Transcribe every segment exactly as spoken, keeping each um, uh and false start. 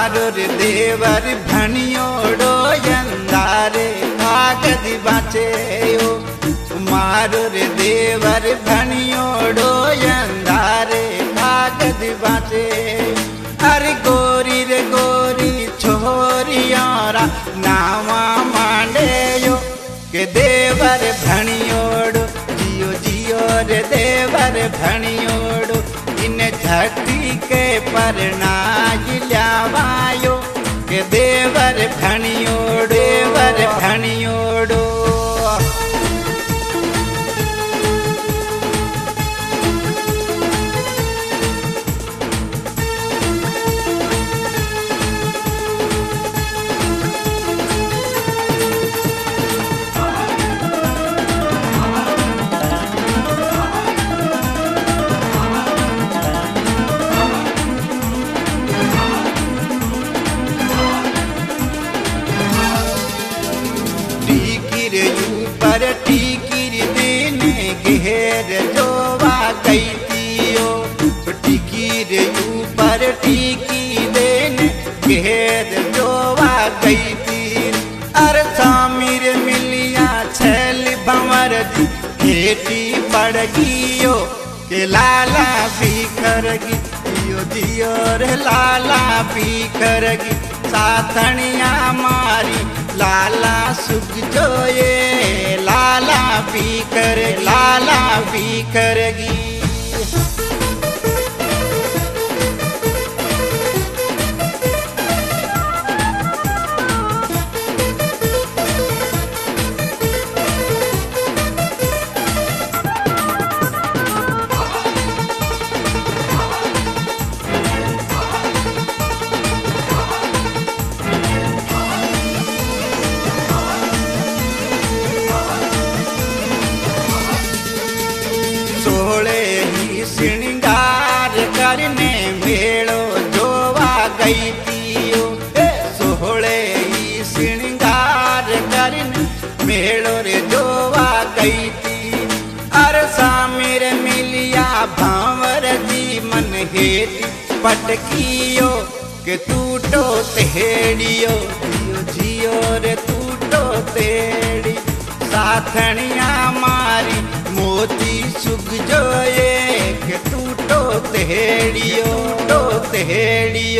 मारो रे देवर भणियोड़ो यंदारे कागदी बाचे ओ मारो रे देवर भणियोड़ो यंदारे कागदी बाचे। अरे गोरी रे गोरी छोरियारा नावा मांडे यो के देवर भणियोड़ो जियो जियो रे देवर भणियोड़ो इन धरती के परनाज ल्यावायो के देवर भणियोड़ो देवर भणियोड़ो। पर टीकिर देने घेर जोवा गई तीयो टिकीर ऊपर टीकी देने घेर जोवा गई थी। अर सामिर मिलिया छैल भंवर दी खेती पड़ गियो के लाला बिखरगी दियो दियो रे लाला बिखरगी साथनिया मारी लाला सुख जोए लाला बिकर लाला बिखरगी। सोहळे ही श्रृंगार करने मेड़ो जोवा गई तीयो सोहळे ही श्रृंगार करने मेड़ो रे जोवा गई थी। अर सामिर मिलिया भांवर जी मन हेती पटकियो के टूटो तेड़ियो जियो जियो रे टूटो तेड़ी साथनिया मारी मोती सुख जोए के टूटो तेड़ियो टो तेड़ियो।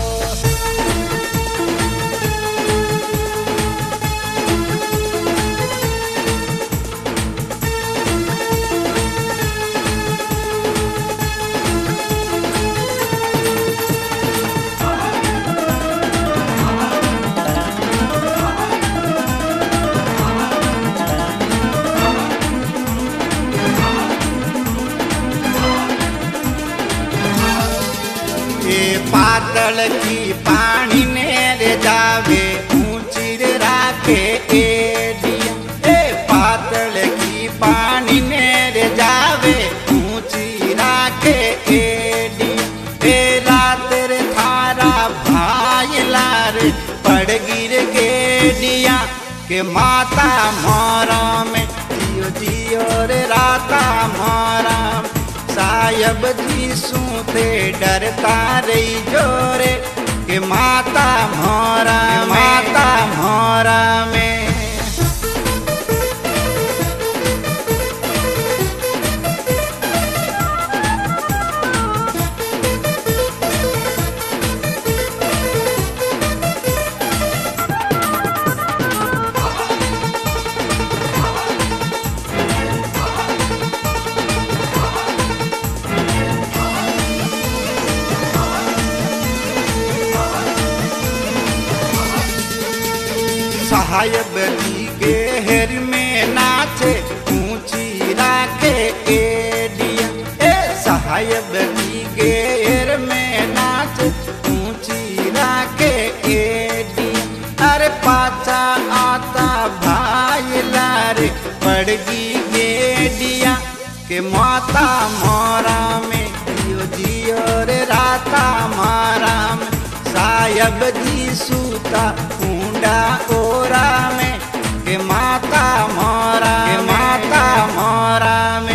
पातल की पानी ने रे जावे ऊंची रे राखे एडिया ए पातल की पानी ने रे जावे ऊंची राखे एडिया ए रात रे थारा भाई लार पड़ गिर गेडिया के माता मोरा में जियो जियो रे राता मोरा सायब जी सूते डरता रही जोरे के माता मोरा माता मोरा में। साहब जी घेर में नाचे ऊंची राखे एडिया ए साहब जी घेर में नाचे ऊंची राखे एडिया। अरे पाचा आता भाई लारे पड़गी गेडिया के माता मोरा में जियो जियो रे राता मारा में साहब जी सूता ऊंडा ओरा में के माता मोरा के माता मोरा में।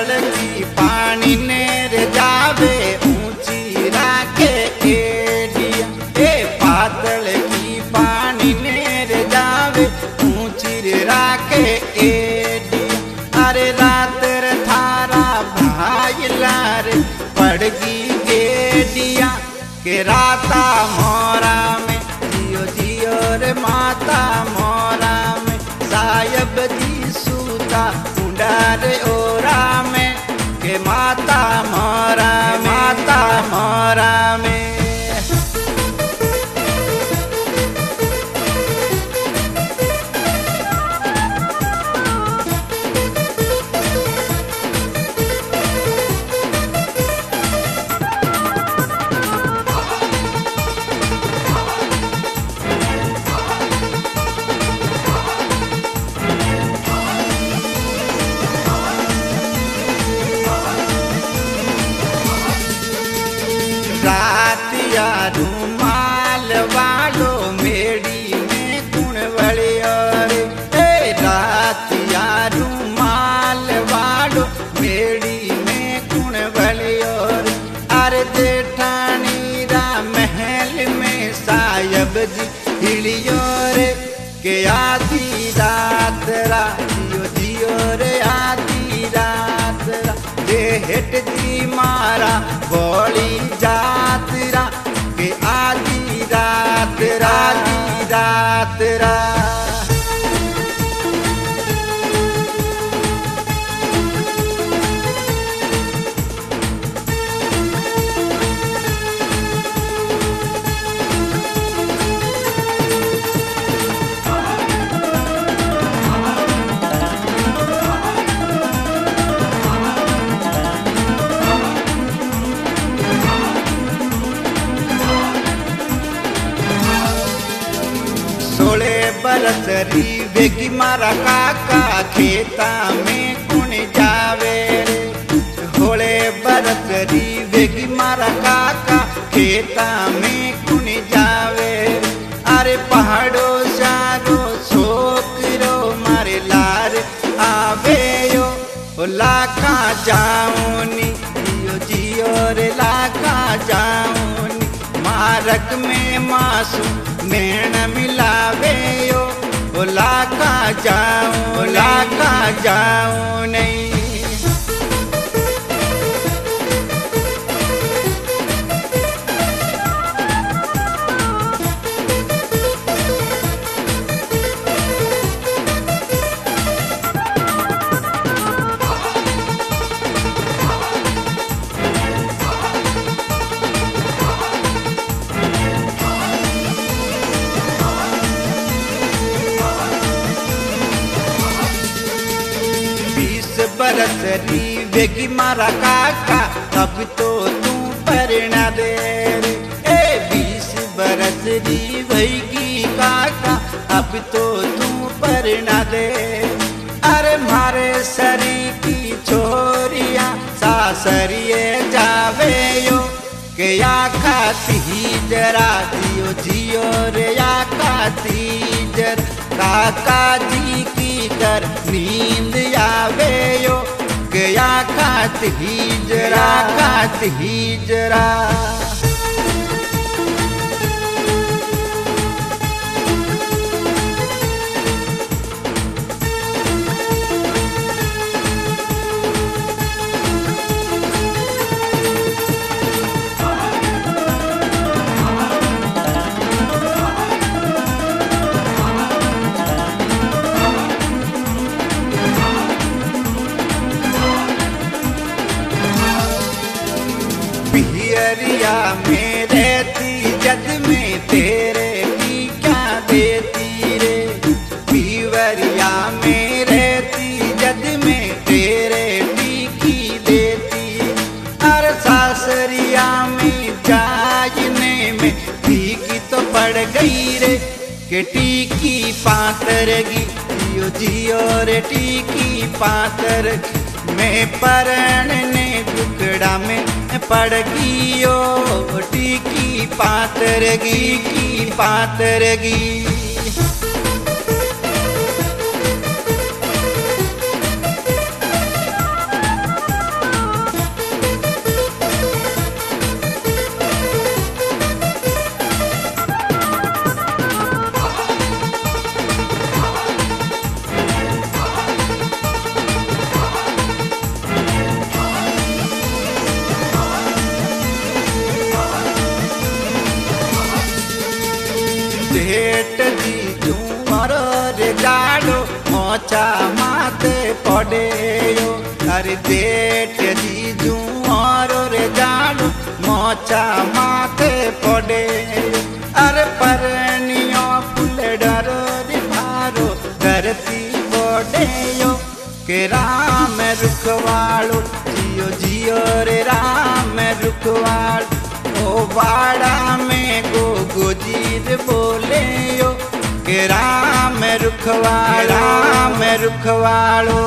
पातल की पानी नेर जावे ऊंची राखे एडिया। ए पातल की पानी नेर जावे ऊंची राखे एडिया। अरे रात रे थारा भाई लार पड़गी गेडिया के राता मोरा में जियो जियो रे माता मोरा में सायब दी सूता उड़ार ओरा में के माता मोरा माता मोरा में। रातिया रूमाल वालो मेड़ी में गुण वलियोर। ए रातिया रूमाल वालो मेड़ी में गुण वलियोर। अरे जेठानी रा महल में सायब जी हिलियोर के आधी रात रा जियो जियो रे आधी रात रा हेट जी मारा बोली जातरा के आधी रात राधी रात रा। सोले बरसरी बेगी मारा काका खेता में कुण जावे रे। होले बरसरी बेगी मारा काका खेता में कुण जावे। अरे पहाड़ो सारो छोकरो मारे लार आवे यो लाका जाऊनी जियो जियो रे लाका जाऊनी। मारक में मासू मेण मिलावे यो लाका जाऊं लाका जाऊं नहीं। बरसरी बेगी मारा काका तब तो तू परना दे रे। ए बीस बरसरी भईगी काका अब तो तू परना दे। अरे मारे सरी की छोरिया सासरिए जावे यो के या खाती जरा जियो जियो रे या खाती जर काका जी की कर नींद आवे यो गया खात ही जरा खात ही जरा। पियरिया में रहती जद में तेरे की क्या देती रे। पिवरिया में रहती जद में तेरे टीकी देती। अरे सासरिया में जाने में टीकी तो पड़ गई रे के टीकी पातरगी जियो जियो रे टीकी पातर में परण ने टुकड़ा में पड़गी ओ टीकी पातरगी की पातरगी। जेठ जी जुमर रे जाड़ो मोचा माथे पड़े यो। अरे जेठ जी जुमर रे जाड़ो मोचा माथे पड़े यो। अरे परनियो फूल डरो रे भारो धरती पड़े यो। के राम रुखवाड़ो जियो जियो रे राम रुखवाड़ो। ओ बाड़ा में गो गोजीर बोले यो। के राम रुखवाड़ो राम रुखवाड़ो।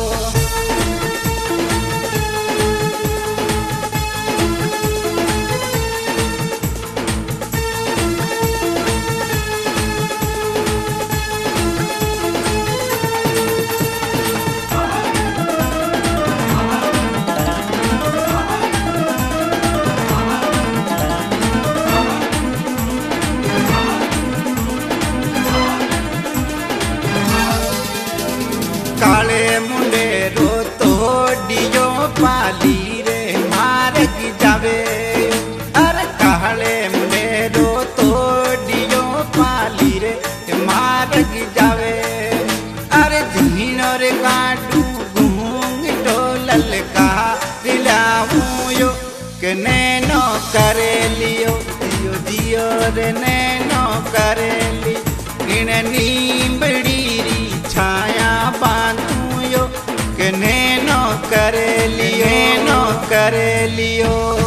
काले मुंडे रो तो डियो पाली रे मार्ग जावे। अरे काले मुंडे रो तो डियो पाली रे मार्ग जावे। अरे झीनो रे काटू घूंग तो ललका दिलाऊं यो। के नैनो करे लियो दियो दियो रे नैनो करे ली। इन नींबड़ी री छाया बांधू यो। के नैनो करे लियो नैनो करे लियो।